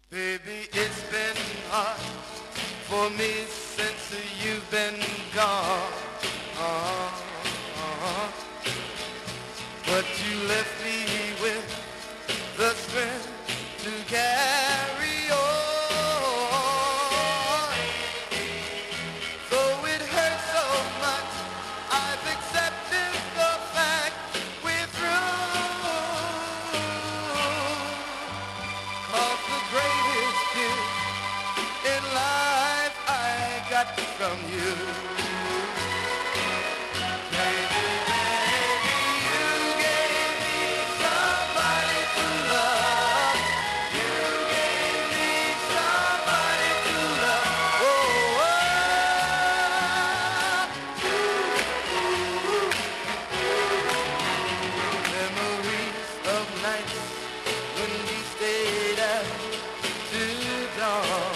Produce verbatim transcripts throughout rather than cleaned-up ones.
Baby, it's been hard for me since you've been gone. Uh-huh. But you left me with the strength to carry on. Though it hurts so much, I've accepted the fact we're through. 'Cause the greatest gift in life I got from you. Baby, baby, you gave me somebody to love. You gave me somebody to love. Oh, oh. Memories of nights when we stayed out till dawn.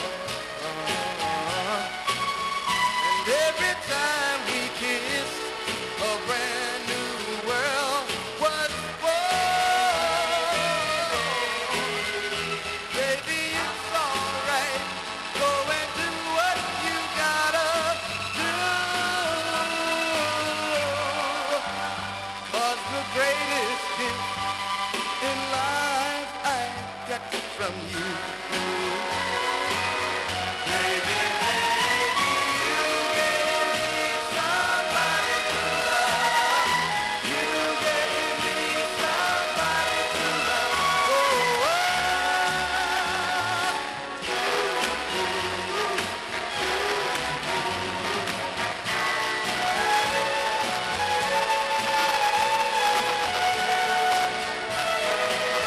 And every time we kissed, a brand new world was born. Baby, it's alright. Go and do what you gotta do. 'Cause the greatest gift in life I got from you.